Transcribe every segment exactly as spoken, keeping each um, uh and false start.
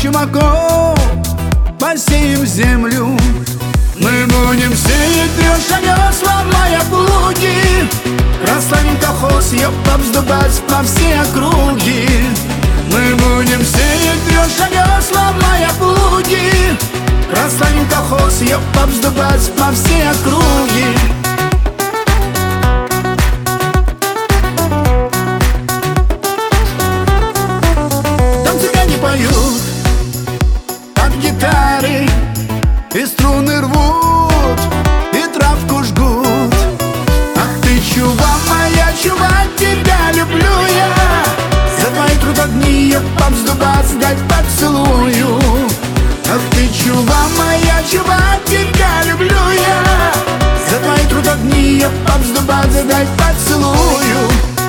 чумаков посеем землю. Мы будем сеять трёх овес, ломая плуги, прославим колхоз, ёпта, вздубать по всей округе. Мы будем сеять трёх овес, ломая плуги, прославим колхоз, ёпта, вздубать по всей округе. Там цыгане поют под гитары, и струны рвут, и травку жгут. Ах ты, чува моя, чува, тебя люблю я. За твои трудодни я повздубаться дать поцелую. Ах ты, чува моя, чува, тебя люблю я. За твои трудодни я повздубаться дать поцелую.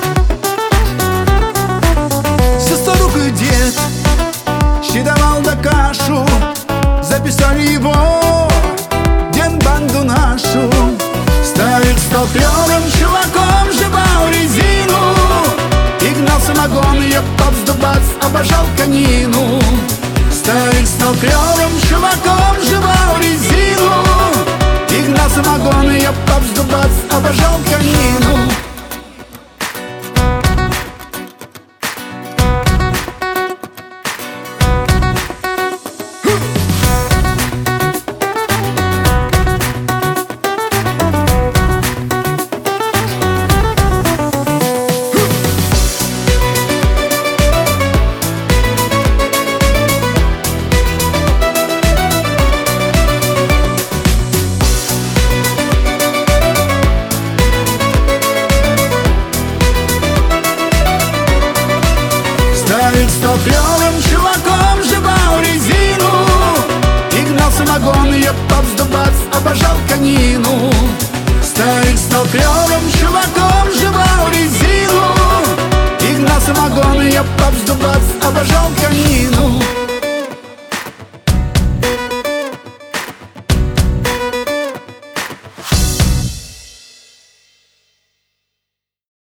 Все старух и дед щедовал да кашу, записали его генбанду нашу. Старик стал клёвым чуваком, жевал резину и гнал самогон, я повздубаться обожал конину. Старик стал клёвым чуваком, жевал резину и гнал самогон, я повздубаться обожал конину. Старик стал клёвым чуваком, жевал резину и гнал самогон, я повздубаться обожал конину. Старик стал клёвым чуваком, жевал резину и гнал самогон, я повздубаться обожал конину.